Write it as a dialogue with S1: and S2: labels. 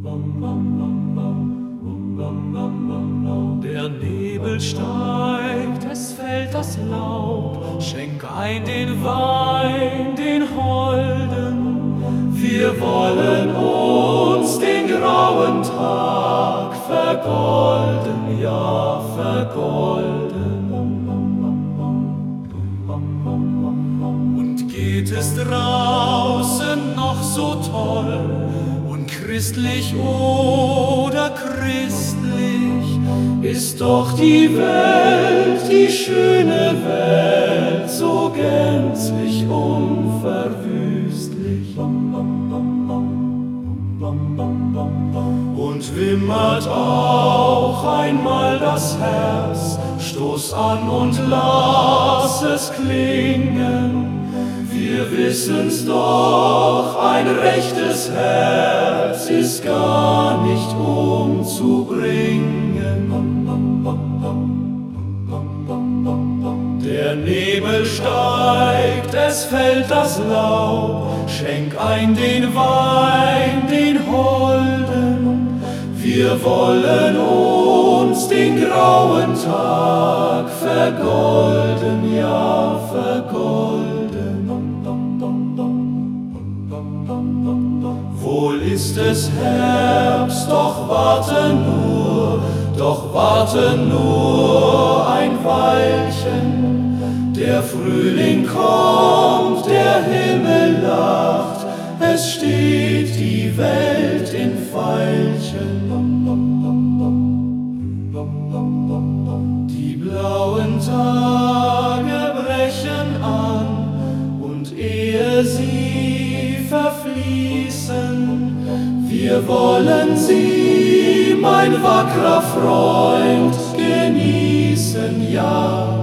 S1: Der Nebel steigt, es fällt das Laub, schenk ein den Wein, den Holden. Wir wollen uns den grauen Tag vergolden, ja, vergolden. Und geht es draußen noch so toll und christlich oder christlich, ist doch die Welt, die schöne Welt, so gänzlich unverwüstlich. Und wimmert auch einmal das Herz, stoß an und lass es klingen. Wir wissen's doch, ein rechtes Herz ist gar nicht umzubringen. Der Nebel steigt, es fällt das Laub, schenk ein den Wein, den Holden. Wir wollen uns den grauen Tag vergolden, ja, vergolden. Wohl ist es Herbst, doch warte nur ein Weilchen. Der Frühling kommt, der Himmel lacht, es steht die Welt in Veilchen. Die blauen Tage brechen an, und ehe sie verfließen, wir wollen sie, mein wackerer Freund, genießen, ja,